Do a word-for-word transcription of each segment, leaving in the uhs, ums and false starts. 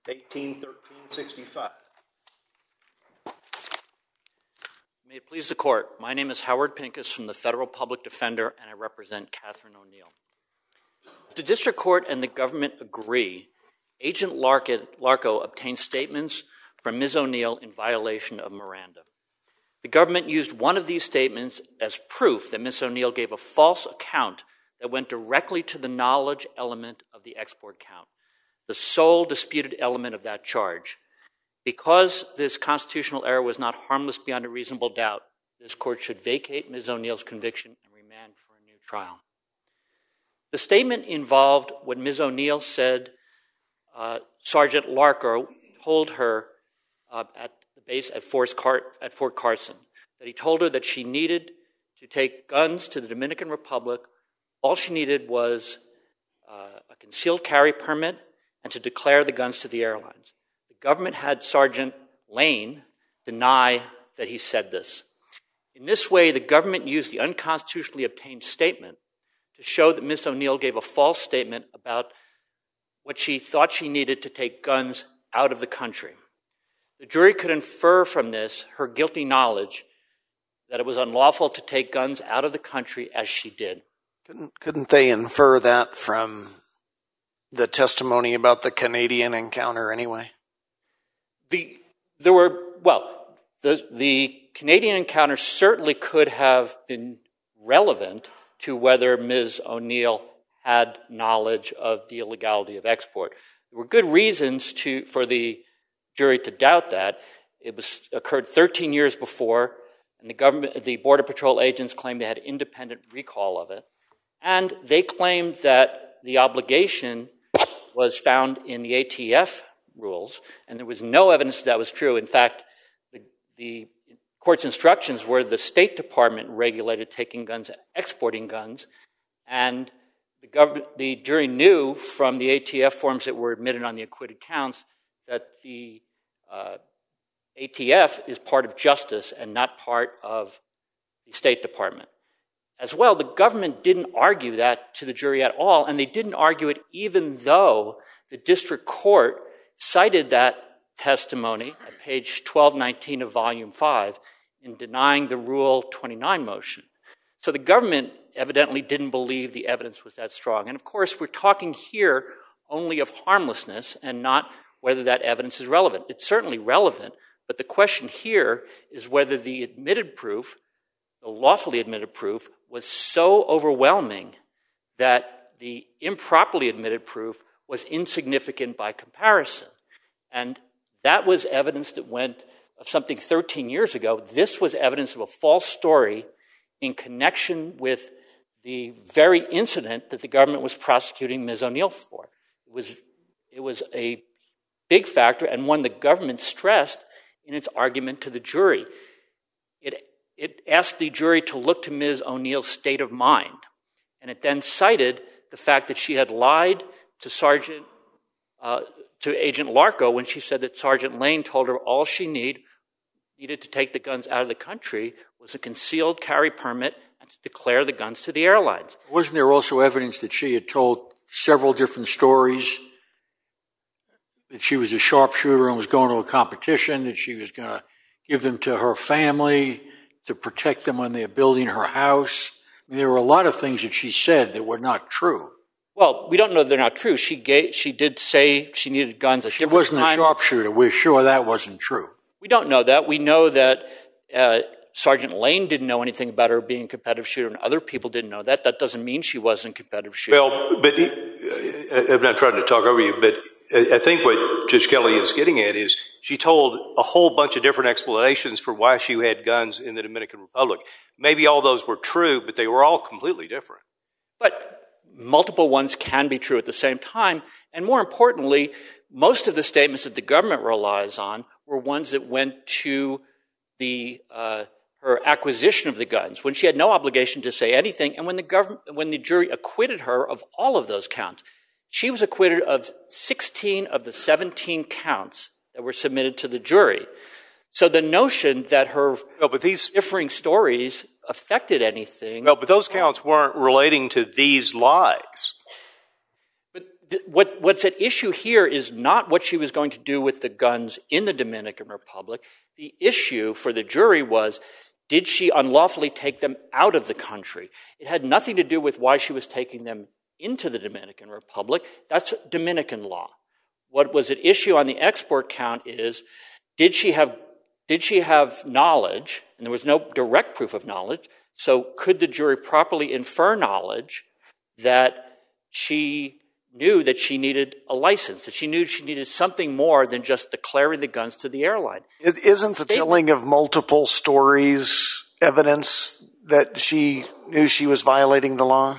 eighteen thirteen sixty-five. May it please the Court, my name is Howard Pincus from the Federal Public Defender, and I represent Catherine O'Neill. As the District Court and the government agree, Agent Larco obtained statements from Miz O'Neill in violation of Miranda. The government used one of these statements as proof that Miz O'Neill gave a false account that went directly to the knowledge element of the export count, the sole disputed element of that charge. Because this constitutional error was not harmless beyond a reasonable doubt, this Court should vacate Miz O'Neill's conviction and remand for a new trial. The statement involved what Miz O'Neill said uh, Sergeant Larco told her uh, at the base at Fort, Car- at Fort Carson, that he told her that she needed to take guns to the Dominican Republic. All she needed was uh, a concealed carry permit and to declare the guns to the airlines. The government had Sergeant Lane deny that he said this. In this way, the government used the unconstitutionally obtained statement to show that Miz O'Neill gave a false statement about what she thought she needed to take guns out of the country. The jury could infer from this her guilty knowledge that it was unlawful to take guns out of the country as she did. Couldn't, couldn't they infer that from the testimony about the Canadian encounter anyway? The, there were, well, the, the Canadian encounter certainly could have been relevant to whether Miz O'Neill had knowledge of the illegality of export. There were good reasons to, for the jury to doubt that. It was occurred thirteen years before, and the government, the Border Patrol agents claimed they had independent recall of it. And they claimed that the obligation was found in the A T F rules, and there was no evidence that was true. In fact, the, the court's instructions were the State Department regulated taking guns, exporting guns, and the, government, the jury knew from the A T F forms that were admitted on the acquitted counts that the uh, A T F is part of justice and not part of the State Department. As well, the government didn't argue that to the jury at all, and they didn't argue it even though the district court cited that testimony at page twelve nineteen of volume five in denying the Rule twenty-nine motion. So the government evidently didn't believe the evidence was that strong. And of course, we're talking here only of harmlessness and not whether that evidence is relevant. It's certainly relevant, but the question here is whether the admitted proof, the lawfully admitted proof, was so overwhelming that the improperly admitted proof was insignificant by comparison. And that was evidence that went of something thirteen years ago. This was evidence of a false story in connection with the very incident that the government was prosecuting Miz O'Neill for. It was, it was a big factor and one the government stressed in its argument to the jury. It, it asked the jury to look to Miz O'Neill's state of mind, and it then cited the fact that she had lied to Sergeant, uh, to Agent Larco when she said that Sergeant Lane told her all she need, needed to take the guns out of the country was a concealed carry permit and to declare the guns to the airlines. Wasn't there also evidence that she had told several different stories, that she was a sharpshooter and was going to a competition, that she was going to give them to her family to protect them when they're building her house? I mean, there were a lot of things that she said that were not true. Well, we don't know they're not true. She gave, she did say she needed guns at different times. She wasn't a sharpshooter. We're sure that wasn't true. We don't know that. We know that uh, Sergeant Lane didn't know anything about her being a competitive shooter, and other people didn't know that. That doesn't mean she wasn't a competitive shooter. Well, but uh, I'm not trying to talk over you, but I think what Judge Kelly is getting at is she told a whole bunch of different explanations for why she had guns in the Dominican Republic. Maybe all those were true, but they were all completely different. But multiple ones can be true at the same time. And more importantly, most of the statements that the government relies on were ones that went to the uh, her acquisition of the guns, when she had no obligation to say anything, and when the government, when the jury acquitted her of all of those counts. She was acquitted of sixteen of the seventeen counts that were submitted to the jury. So the notion that her no, but these differing stories affected anything... No, but those counts weren't relating to these lies. But what, what's at issue here is not what she was going to do with the guns in the Dominican Republic. The issue for the jury was, did she unlawfully take them out of the country? It had nothing to do with why she was taking them into the Dominican Republic. That's Dominican law. What was at issue on the export count is, did she have, did she have knowledge, and there was no direct proof of knowledge, so could the jury properly infer knowledge that she knew that she needed a license, that she knew she needed something more than just declaring the guns to the airline? It isn't the telling of multiple stories evidence that she knew she was violating the law?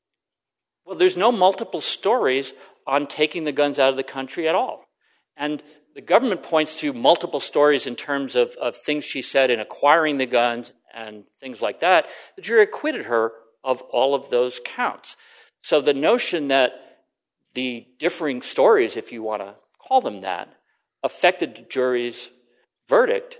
Well, there's no multiple stories on taking the guns out of the country at all. And the government points to multiple stories in terms of, of things she said in acquiring the guns and things like that. The jury acquitted her of all of those counts. So the notion that the differing stories, if you want to call them that, affected the jury's verdict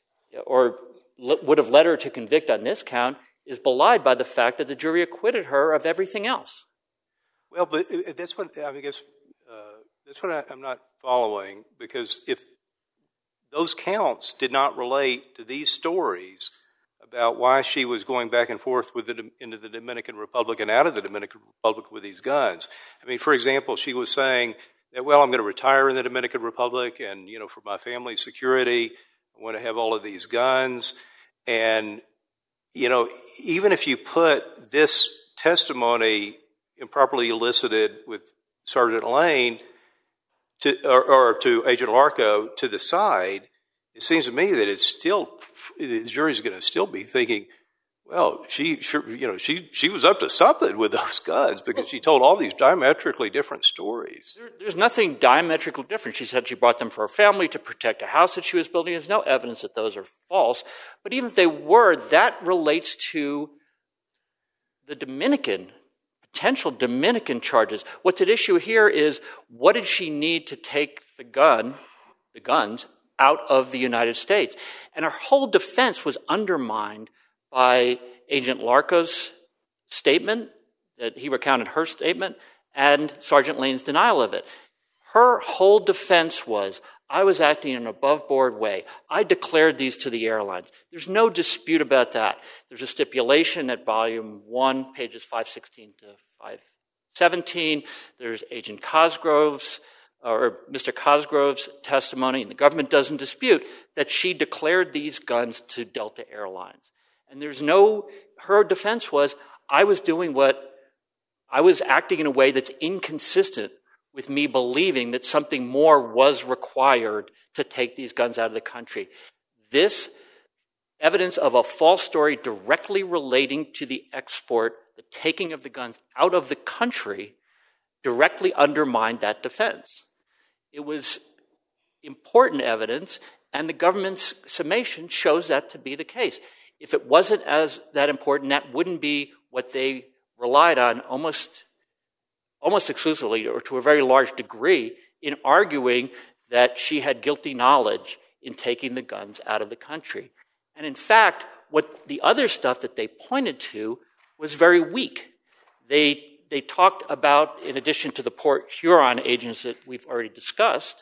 or would have led her to convict on this count is belied by the fact that the jury acquitted her of everything else. Well, but that's what I guess uh, that's what I, I'm not following, because if those counts did not relate to these stories about why she was going back and forth with the, into the Dominican Republic and out of the Dominican Republic with these guns. I mean, for example, she was saying that, well, I'm going to retire in the Dominican Republic, and, you know, for my family's security, I want to have all of these guns. And, you know, even if you put this testimony improperly elicited with Sergeant Lane to, or, or to Agent Larco to the side, it seems to me that it's still, the jury's going to still be thinking, well, she, she, you know, she, she was up to something with those guns because she told all these diametrically different stories. There, there's nothing diametrically different. She said she brought them for her family to protect a house that she was building. There's no evidence that those are false. But even if they were, that relates to the Dominican, potential Dominican charges. What's at issue here is, what did she need to take the gun, the guns, out of the United States? And her whole defense was undermined by Agent Larco's statement, that he recounted her statement, and Sergeant Lane's denial of it. Her whole defense was, I was acting in an above-board way. I declared these to the airlines. There's no dispute about that. There's a stipulation at volume one, pages five sixteen to five seventeen. There's Agent Cosgrove's, or Mister Cosgrove's testimony, and the government doesn't dispute that she declared these guns to Delta Airlines. And there's no, her defense was, I was doing what, I was acting in a way that's inconsistent with me believing that something more was required to take these guns out of the country. This evidence of a false story directly relating to the export, the taking of the guns out of the country, directly undermined that defense. It was important evidence, and the government's summation shows that to be the case. If it wasn't as that important, that wouldn't be what they relied on almost, almost exclusively, or to a very large degree, in arguing that she had guilty knowledge in taking the guns out of the country. And in fact, what the other stuff that they pointed to was very weak. They They talked about, in addition to the Port Huron agents that we've already discussed,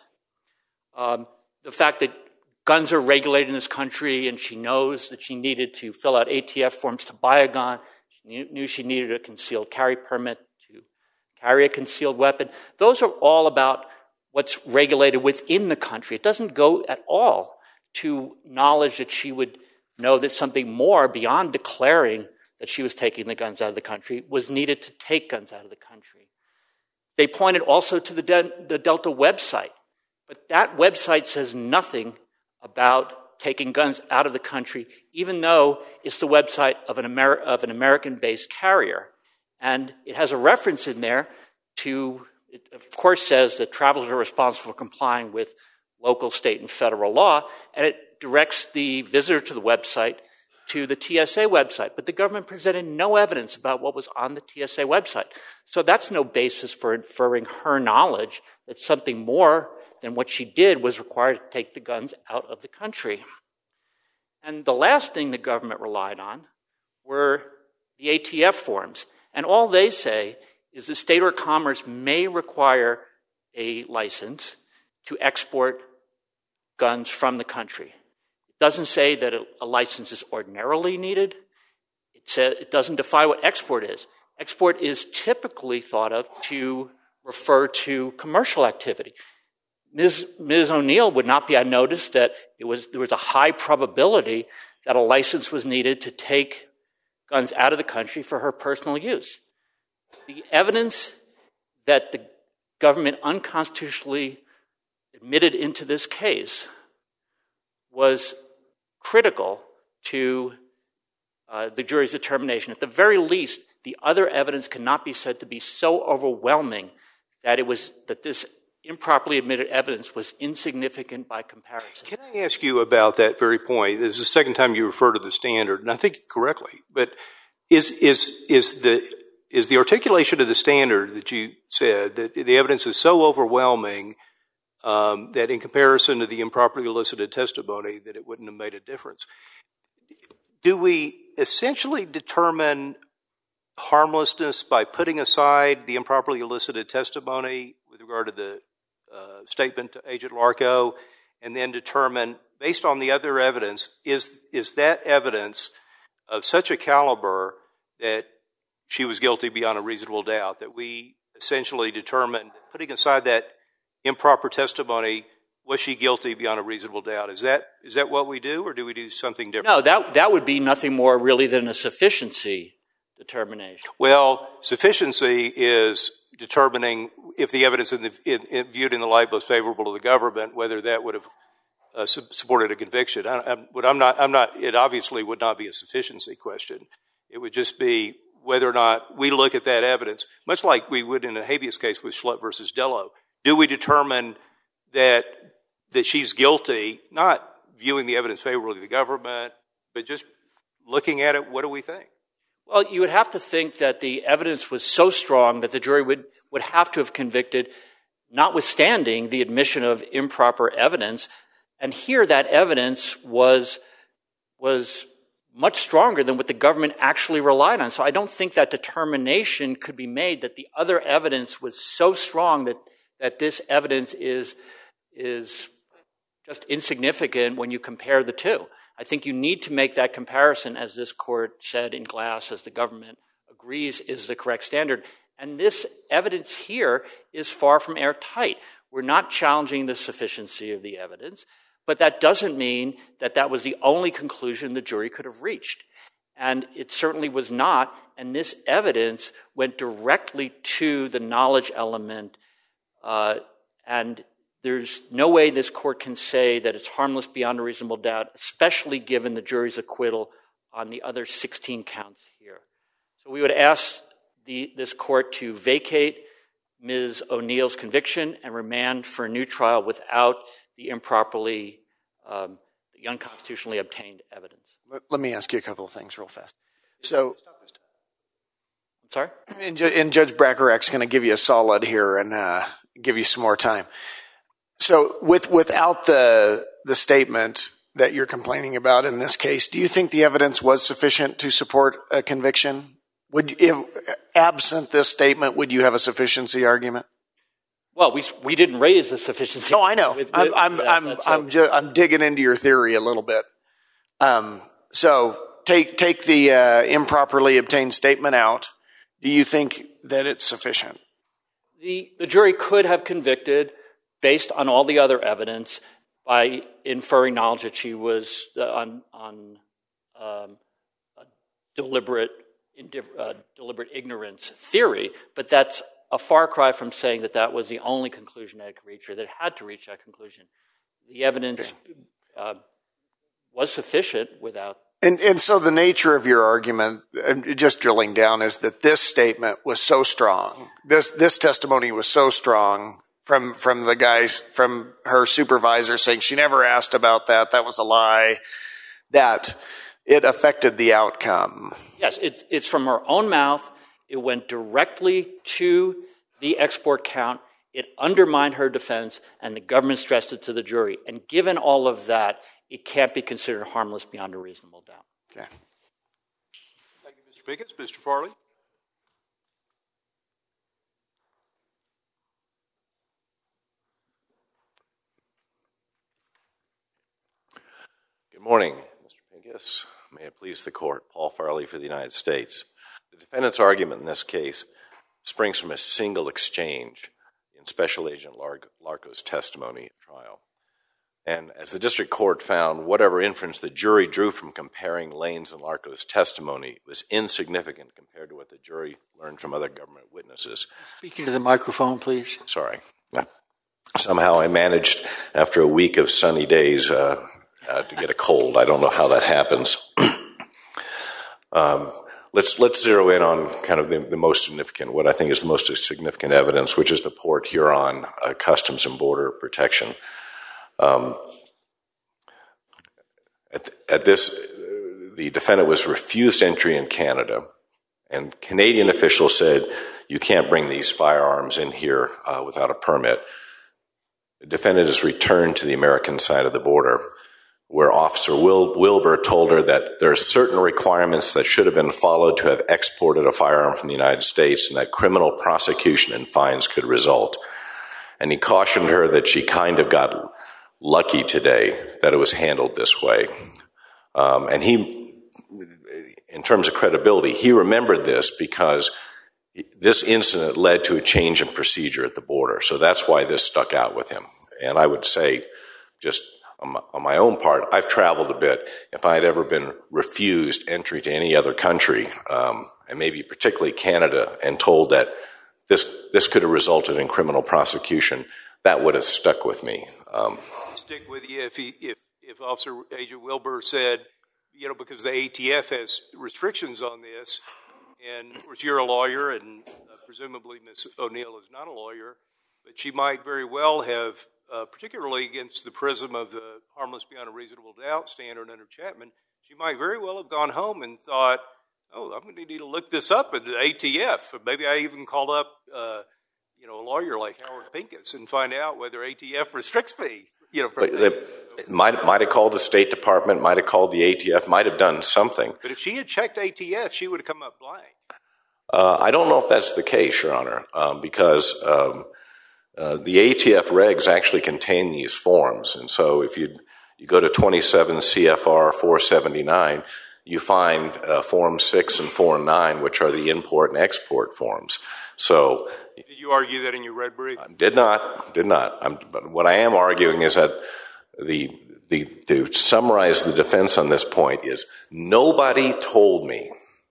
um, the fact that guns are regulated in this country, and she knows that she needed to fill out A T F forms to buy a gun. She knew she needed a concealed carry permit to carry a concealed weapon. Those are all about what's regulated within the country. It doesn't go at all to knowledge that she would know that something more beyond declaring that she was taking the guns out of the country was needed to take guns out of the country. They pointed also to the, De- the Delta website, but that website says nothing about taking guns out of the country, even though it's the website of an, Amer- of an American-based carrier. And it has a reference in there to, it of course says that travelers are responsible for complying with local, state, and federal law, and it directs the visitor to the website to the T S A website. But the government presented no evidence about what was on the T S A website. So that's no basis for inferring her knowledge that something more than what she did was required to take the guns out of the country. And the last thing the government relied on were the A T F forms. And all they say is the state or commerce may require a license to export guns from the country. It doesn't say that a, a license is ordinarily needed. It says, it doesn't define what export is. Export is typically thought of to refer to commercial activity. Miz Miz O'Neill would not be unnoticed that it was, there was a high probability that a license was needed to take guns out of the country for her personal use. The evidence that the government unconstitutionally admitted into this case was critical to uh, the jury's determination. At the very least, the other evidence cannot be said to be so overwhelming that it was that this improperly admitted evidence was insignificant by comparison. Can I ask you about that very point? This is the second time you refer to the standard, and I think correctly. But is is is the is the articulation of the standard that you said that the evidence is so overwhelming um, that in comparison to the improperly elicited testimony that it wouldn't have made a difference? Do we essentially determine harmlessness by putting aside the improperly elicited testimony with regard to the uh, statement to Agent Larco, and then determine, based on the other evidence, is is that evidence of such a caliber that she was guilty beyond a reasonable doubt, that we essentially determine, putting aside that improper testimony, was she guilty beyond a reasonable doubt? Is that is that what we do, or do we do something different? No, that that would be nothing more really than a sufficiency determination. Well, sufficiency is determining if the evidence in the, in, in, viewed in the light most favorable to the government, whether that would have uh, su supported a conviction. I, I'm, but I'm not. I'm not. It obviously would not be a sufficiency question. It would just be whether or not we look at that evidence, much like we would in a habeas case with Schlupp versus Dello. Do we determine that that she's guilty, not viewing the evidence favorably to the government, but just looking at it? What do we think? Well, you would have to think that the evidence was so strong that the jury would, would have to have convicted, notwithstanding the admission of improper evidence. And here that evidence was, was much stronger than what the government actually relied on. So I don't think that determination could be made that the other evidence was so strong that, that this evidence is, is just insignificant when you compare the two. I think you need to make that comparison, as this court said in Glass, as the government agrees is the correct standard. And this evidence here is far from airtight. We're not challenging the sufficiency of the evidence, but that doesn't mean that that was the only conclusion the jury could have reached. And it certainly was not, and this evidence went directly to the knowledge element, uh, and there's no way this court can say that it's harmless beyond a reasonable doubt, especially given the jury's acquittal on the other sixteen counts here. So we would ask the, this court to vacate Miz O'Neill's conviction and remand for a new trial without the improperly, um, the unconstitutionally obtained evidence. Let, let me ask you a couple of things real fast. So, I'm sorry? And, and Judge Brackerach's going to give you a solid here and uh, give you some more time. So with, without the, the statement that you're complaining about in this case, do you think the evidence was sufficient to support a conviction? Would, if, absent this statement, would you have a sufficiency argument? Well, we, we didn't raise the sufficiency. No, I know. With, with, I'm, I'm, that, I'm, I'm, ju I'm digging into your theory a little bit. Um, so take, take the uh, improperly obtained statement out. Do you think that it's sufficient? The, the jury could have convicted based on all the other evidence by inferring knowledge that she was uh, on, on um, a deliberate, uh, deliberate ignorance theory, but that's a far cry from saying that that was the only conclusion that it could reach, or that it had to reach that conclusion. The evidence uh, was sufficient without. And, and so the nature of your argument, just drilling down, is that this statement was so strong, this, this testimony was so strong from, from the guys, from her supervisor saying she never asked about that, that was a lie, that it affected the outcome. Yes, it's, it's from her own mouth. It went directly to the export count. It undermined her defense, and the government stressed it to the jury. And given all of that, it can't be considered harmless beyond a reasonable doubt. Okay. Thank you, Mister Pickens. Mister Farley? morning, Mister Pincus. May it please the Court. Paul Farley for the United States. The defendant's argument in this case springs from a single exchange in Special Agent Larco's testimony at trial. And as the district court found, whatever inference the jury drew from comparing Lane's and Larco's testimony was insignificant compared to what the jury learned from other government witnesses. Speaking to the microphone, please. Sorry. Somehow I managed, after a week of sunny days, uh, uh, to get a cold. I don't know how that happens. um, let's let's zero in on kind of the, the most significant, what I think is the most significant evidence, which is the Port Huron uh, Customs and Border Protection. Um, at, at this, uh, the defendant was refused entry in Canada, and Canadian officials said, you can't bring these firearms in here uh, without a permit. The defendant is returned to the American side of the border, where Officer Wil- Wilbur told her that there are certain requirements that should have been followed to have exported a firearm from the United States, and that criminal prosecution and fines could result. And he cautioned her that she kind of got lucky today that it was handled this way. Um, and he, in terms of credibility, he remembered this because this incident led to a change in procedure at the border. So that's why this stuck out with him. And I would say, just on my, on my own part, I've traveled a bit. If I had ever been refused entry to any other country, um, and maybe particularly Canada, and told that this this could have resulted in criminal prosecution, that would have stuck with me. Um, Stick with you if he if if Officer Agent Wilbur said, you know, because the A T F has restrictions on this, and of course you're a lawyer, and uh, presumably Miz O'Neill is not a lawyer, but she might very well have, uh, particularly against the prism of the harmless beyond a reasonable doubt standard under Chapman, she might very well have gone home and thought, oh, I'm going to need to look this up at the A T F. Maybe I even called up, uh, you know, a lawyer like Howard Pincus and find out whether A T F restricts me. You know, from they might might have called the State Department, might have called the A T F, might have done something. But if she had checked A T F, she would have come up blank. Uh, I don't know if that's the case, Your Honor, um, because um, uh, the A T F regs actually contain these forms, and so if you you go to twenty-seven C F R four seventy-nine, you find uh, Form six and Form nine, which are the import and export forms. So, did you argue that in your red brief? I did not, did not. I'm, but what I am arguing is that the the to summarize the defense on this point is nobody told me.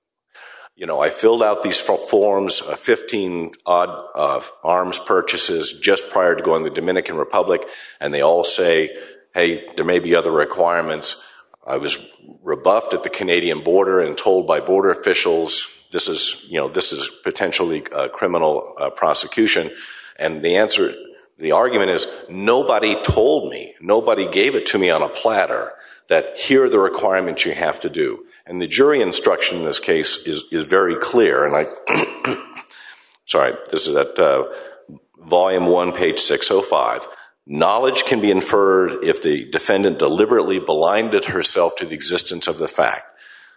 You know, I filled out these forms, uh, fifteen odd uh, arms purchases just prior to going to the Dominican Republic, and they all say, hey, there may be other requirements. I was rebuffed at the Canadian border and told by border officials this is, you know, this is potentially a criminal uh, prosecution. And the answer, the argument is nobody told me, nobody gave it to me on a platter that here are the requirements you have to do. And the jury instruction in this case is, is very clear. And I, sorry, this is at uh, volume one, page six oh five. Knowledge can be inferred if the defendant deliberately blinded herself to the existence of the fact.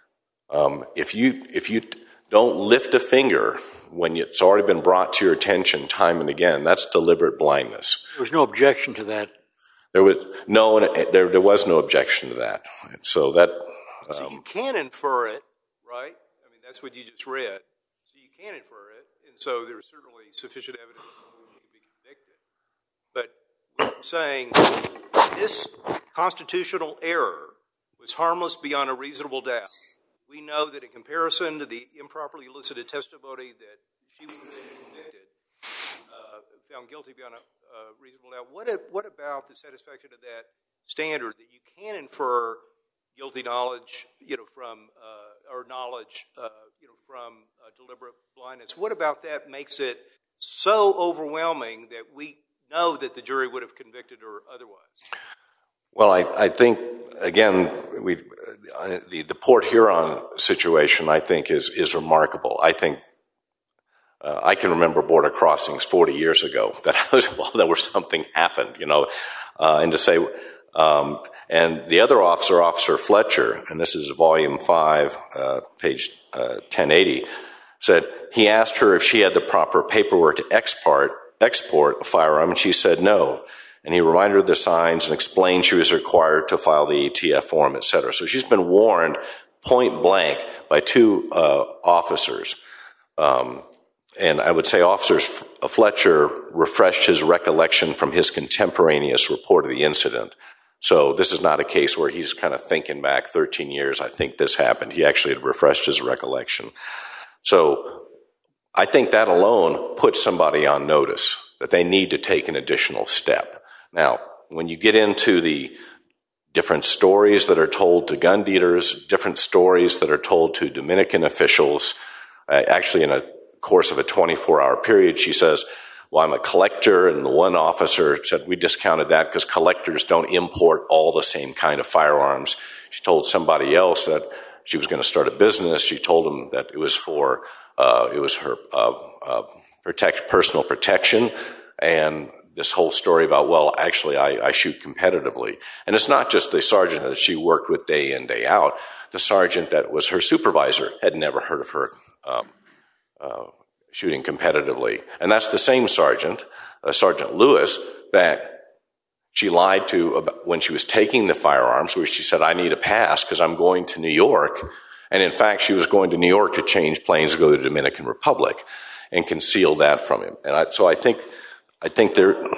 Um, if you if you don't lift a finger when it's already been brought to your attention time and again, that's deliberate blindness. There was no objection to that. There was no there there was no objection to that. So that um, so you can infer it, right? I mean, that's what you just read. So you can infer it, and so there's certainly sufficient evidence that you can be convicted. But I'm saying this constitutional error was harmless beyond a reasonable doubt. We know that in comparison to the improperly elicited testimony that she would have been convicted, uh, found guilty beyond a uh, reasonable doubt, what, what about the satisfaction of that standard that you can infer guilty knowledge, you know, from, uh, or knowledge, uh, you know, from uh, deliberate blindness? What about that makes it so overwhelming that we know that the jury would have convicted her otherwise? Well, I, I think, again, we, uh, the, the Port Huron situation, I think, is, is remarkable. I think uh, I can remember border crossings forty years ago that I was, well, that where something happened, you know, uh, and to say, um, and the other officer, Officer Fletcher, and this is volume five, uh, page uh, ten eighty, said he asked her if she had the proper paperwork to export, export a firearm, and she said no. and he reminded her of the signs and explained she was required to file the A T F form, et cetera. So she's been warned point blank by two uh, officers. Um, and I would say Officer Fletcher refreshed his recollection from his contemporaneous report of the incident. So this is not a case where he's kind of thinking back thirteen years, I think this happened. He actually had refreshed his recollection. So I think that alone puts somebody on notice that they need to take an additional step. Now, when you get into the different stories that are told to gun dealers, different stories that are told to Dominican officials, uh, actually in a course of a twenty-four hour period, she says, well, I'm a collector, and the one officer said we discounted that because collectors don't import all the same kind of firearms. She told somebody else that she was going to start a business. She told him that it was for, uh, it was her uh, uh, protect, personal protection, and this whole story about, well, actually, I, I shoot competitively. And it's not just the sergeant that she worked with day in, day out. The sergeant that was her supervisor had never heard of her um, uh, shooting competitively. And that's the same sergeant, uh, Sergeant Lewis, that she lied to about when she was taking the firearms, where she said, I need a pass because I'm going to New York. And in fact, she was going to New York to change planes to go to the Dominican Republic, and concealed that from him. And I, so I think, I think there... Uh,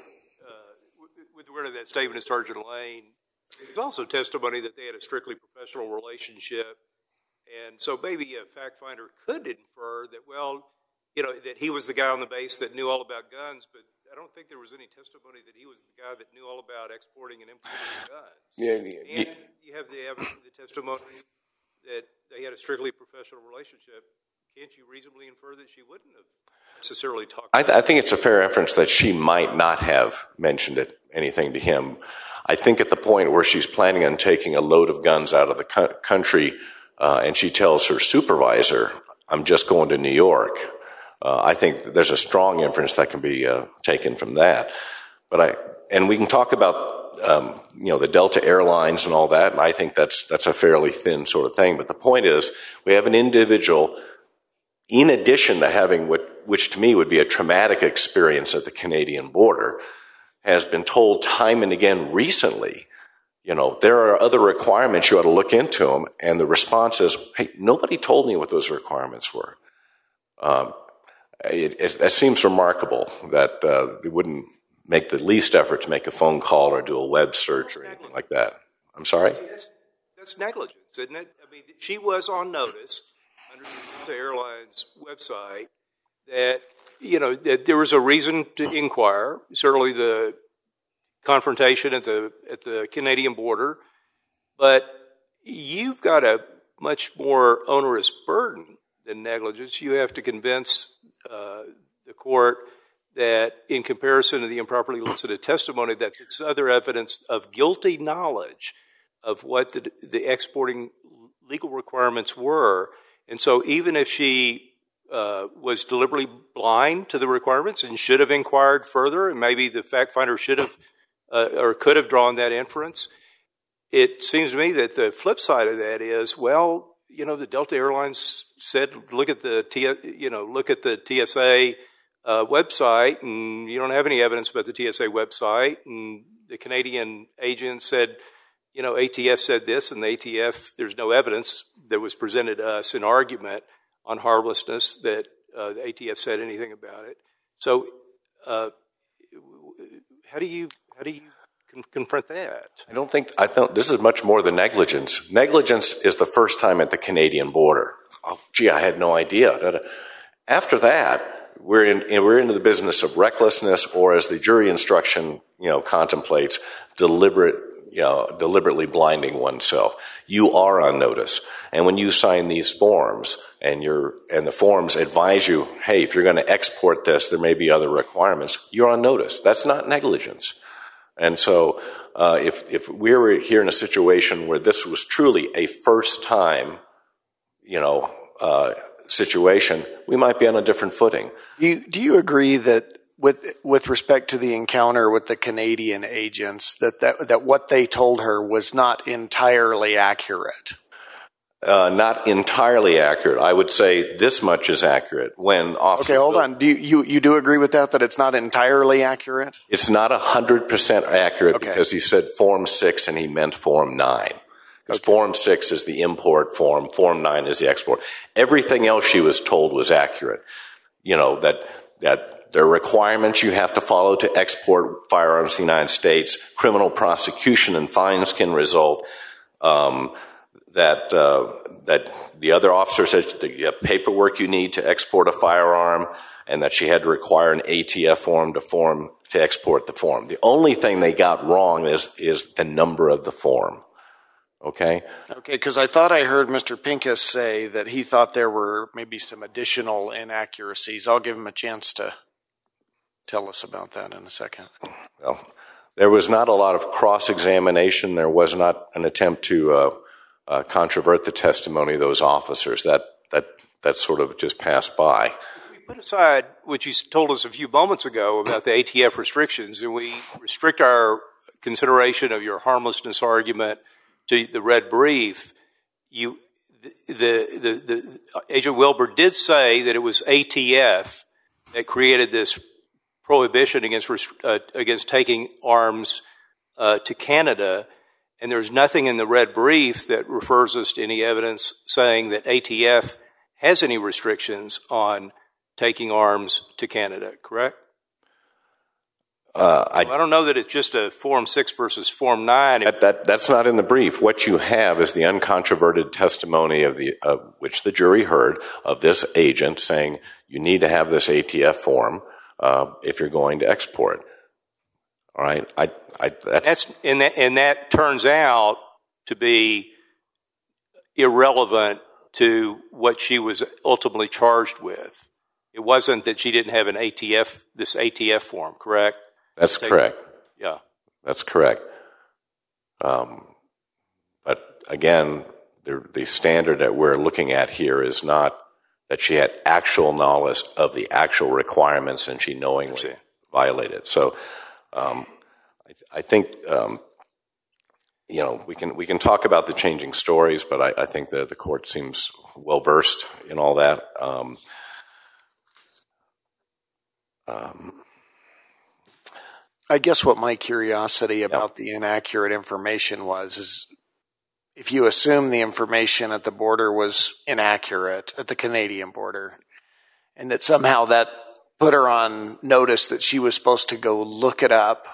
with regard to that statement of Sergeant Lane, there's also testimony that they had a strictly professional relationship. And so maybe a fact finder could infer that, well, you know, that he was the guy on the base that knew all about guns, but I don't think there was any testimony that he was the guy that knew all about exporting and importing guns. Yeah, yeah, and you have the, the testimony that they had a strictly professional relationship. Can't you reasonably infer that she wouldn't have necessarily talked I, about I think it's a fair inference that she might not have mentioned it, anything to him. I think at the point where she's planning on taking a load of guns out of the co- country uh, and she tells her supervisor, I'm just going to New York, uh, I think there's a strong inference that can be uh, taken from that. But I, and we can talk about um, you know, the Delta Airlines and all that, and I think that's that's a fairly thin sort of thing. But the point is, we have an individual, in addition to having what, which to me would be a traumatic experience at the Canadian border, has been told time and again recently, you know, there are other requirements, you ought to look into them. And the response is, hey, nobody told me what those requirements were. Um, it, it, it seems remarkable that uh, they wouldn't make the least effort to make a phone call or do a web search or anything like that. I'm sorry? That's, that's negligence, isn't it? I mean, she was on notice under the Airlines website that, you know, that there was a reason to inquire. Certainly the confrontation at the at the Canadian border, but you've got a much more onerous burden than negligence. You have to convince uh, the court that, in comparison to the improperly elicited testimony, that it's other evidence of guilty knowledge of what the, the exporting legal requirements were. And so even if she uh, was deliberately blind to the requirements and should have inquired further, and maybe the fact finder should have uh, or could have drawn that inference, it seems to me that the flip side of that is, well, you know, the Delta Airlines said, look at the T, you know, look at the T S A uh, website, and you don't have any evidence about the T S A website. And the Canadian agent said, you know, A T F said this, and the A T F, there's no evidence that was presented to us in argument on harmlessness that uh, the A T F said anything about it. So, uh, how do you how do you con- confront that? I don't think I think this is much more than negligence. Negligence is the first time at the Canadian border. Oh, gee, I had no idea. After that, we're in we're into the business of recklessness, or as the jury instruction, you know, contemplates, deliberate. You know, deliberately blinding oneself. You are on notice. And when you sign these forms and you're, and the forms advise you, hey, if you're going to export this, there may be other requirements, you're on notice. That's not negligence. And so, uh, if, if we were here in a situation where this was truly a first time, you know, uh, situation, we might be on a different footing. Do you, do you agree that With with respect to the encounter with the Canadian agents, that, that that what they told her was not entirely accurate? Uh, not entirely accurate. I would say this much is accurate. When Officer Okay, hold Wil- on. Do you, you you do agree with that? That it's not entirely accurate? It's not a hundred percent accurate Okay. because he said Form Six and he meant Form Nine. Because Okay. Form Six is the import form, Form Nine is the export. Everything else she was told was accurate. You know that that there are requirements you have to follow to export firearms to the United States. Criminal prosecution and fines can result. Um, that uh, that the other officer said that you have paperwork you need to export a firearm, and that she had to require an A T F form to form to export the form. The only thing they got wrong is is the number of the form. Okay? Okay, because I thought I heard Mister Pincus say that he thought there were maybe some additional inaccuracies. I'll give him a chance to tell us about that in a second. Well, there was not a lot of cross-examination. There was not an attempt to uh, uh, controvert the testimony of those officers. That that that sort of just passed by. We put aside what you told us a few moments ago about the A T F restrictions, and we restrict our consideration of your harmlessness argument to the red brief. You, the the, the, the Agent Wilbur did say that it was A T F that created this prohibition against uh, against taking arms uh, to Canada, and there's nothing in the red brief that refers us to any evidence saying that A T F has any restrictions on taking arms to Canada, correct? Uh, I, well, I don't know that it's just a Form six versus Form nine. That, that, that's not in the brief. What you have is the uncontroverted testimony of the of which the jury heard of this agent saying you need to have this A T F form uh, if you're going to export. All right, I, I that's, that's and that and that turns out to be irrelevant to what she was ultimately charged with. It wasn't that she didn't have an A T F this A T F form, correct? That's Take, correct. Yeah, that's correct. Um, but again, the, the standard that we're looking at here is not that she had actual knowledge of the actual requirements and she knowingly violated. So, um, I, I think um, you know we can we can talk about the changing stories, but I, I think that the court seems well versed in all that. Um, um, I guess what my curiosity about the inaccurate information was is if you assume the information at the border was inaccurate, at the Canadian border, and that somehow that put her on notice that she was supposed to go look it up,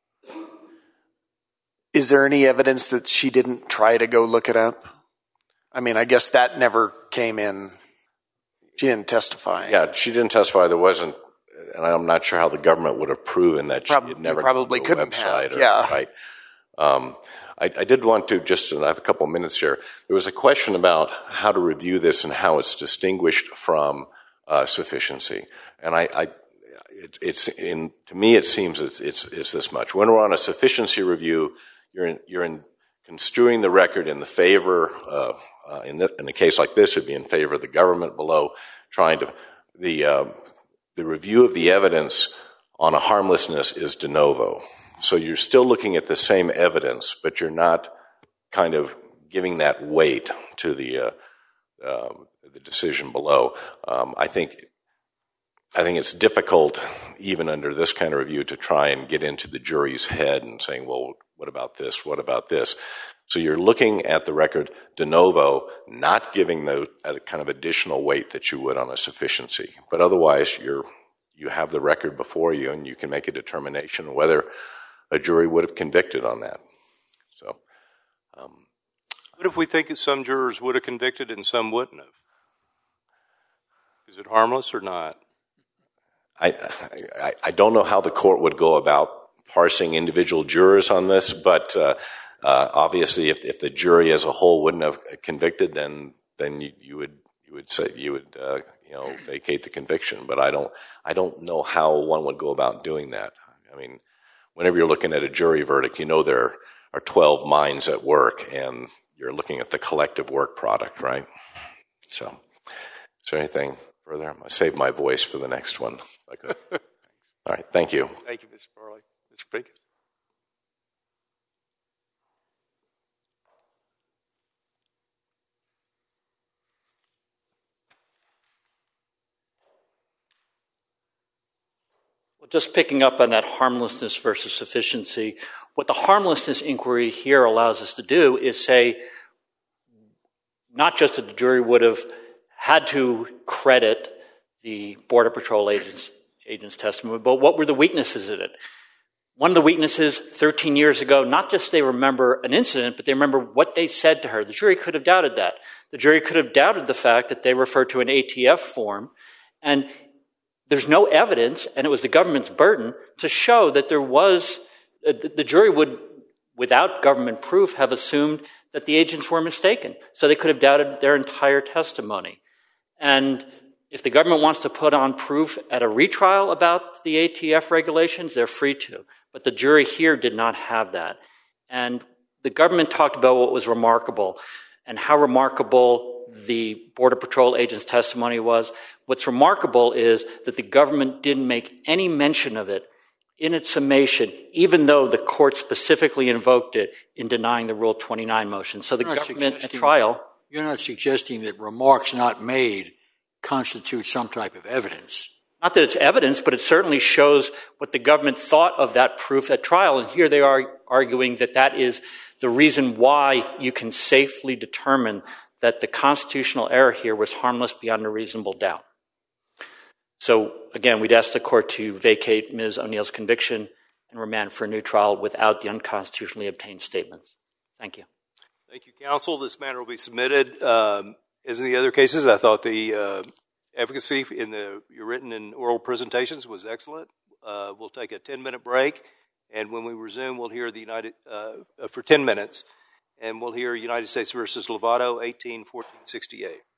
is there any evidence that she didn't try to go look it up? I mean, I guess that never came in. She didn't testify. Yeah, she didn't testify. There wasn't. And I'm not sure how the government would have proven that Prob- she had never probably gone to a couldn't website. have, Or, yeah. Right. Um, I, I did want to just, and I have a couple of minutes here. There was a question about how to review this and how it's distinguished from uh, sufficiency. And I, I it, it's in to me it seems it's, it's it's this much. When we're on a sufficiency review, you're in, you're in construing the record in the favor. Uh, uh, in, the, in a case like this, it'd be in favor of the government below, trying to the. Uh, The review of the evidence on a harmlessness is de novo. So you're still looking at the same evidence, but you're not kind of giving that weight to the uh, uh, the decision below. Um, I think I think it's difficult, even under this kind of review, to try and get into the jury's head and saying, well, what about this? What about this? So you're looking at the record de novo, not giving the uh, kind of additional weight that you would on a sufficiency. But otherwise, you're you have the record before you, and you can make a determination whether a jury would have convicted on that. So, um, what if we think that some jurors would have convicted and some wouldn't have? Is it harmless or not? I, I I don't know how the court would go about parsing individual jurors on this, but. Uh, Uh, obviously, if if the jury as a whole wouldn't have convicted, then then you, you would you would say you would uh, you know vacate the conviction. But I don't I don't know how one would go about doing that. I mean, whenever you're looking at a jury verdict, you know there are twelve minds at work, and you're looking at the collective work product, right? So, is there anything further? I'm going to save my voice for the next one. If I could. All right, thank you. Thank you, Mister Farley. Mister Pincus. Just picking up on that harmlessness versus sufficiency, what the harmlessness inquiry here allows us to do is say not just that the jury would have had to credit the Border Patrol agent's, agent's testimony, but what were the weaknesses in it? One of the weaknesses thirteen years ago, not just they remember an incident, but they remember what they said to her. The jury could have doubted that. The jury could have doubted the fact that they referred to an A T F form, and there's no evidence, and it was the government's burden to show that there was, uh, the jury would, without government proof, have assumed that the agents were mistaken. So they could have doubted their entire testimony. And if the government wants to put on proof at a retrial about the A T F regulations, they're free to. But the jury here did not have that. And the government talked about what was remarkable and how remarkable the Border Patrol agent's testimony was. What's remarkable is that the government didn't make any mention of it in its summation, even though the court specifically invoked it in denying the Rule twenty-nine motion. So the government at trial... You're not suggesting that remarks not made constitute some type of evidence. Not that it's evidence, but it certainly shows what the government thought of that proof at trial. And here they are arguing that that is the reason why you can safely determine that the constitutional error here was harmless beyond a reasonable doubt. So, again, we'd ask the court to vacate Miz O'Neill's conviction and remand for a new trial without the unconstitutionally obtained statements. Thank you. Thank you, counsel. This matter will be submitted. Um, as in the other cases, I thought the uh, advocacy in the your written and oral presentations was excellent. Uh, we'll take a ten-minute break, and when we resume, we'll hear the United uh, for ten minutes, and we'll hear United States versus Lovato, eighteen fourteen sixty-eight.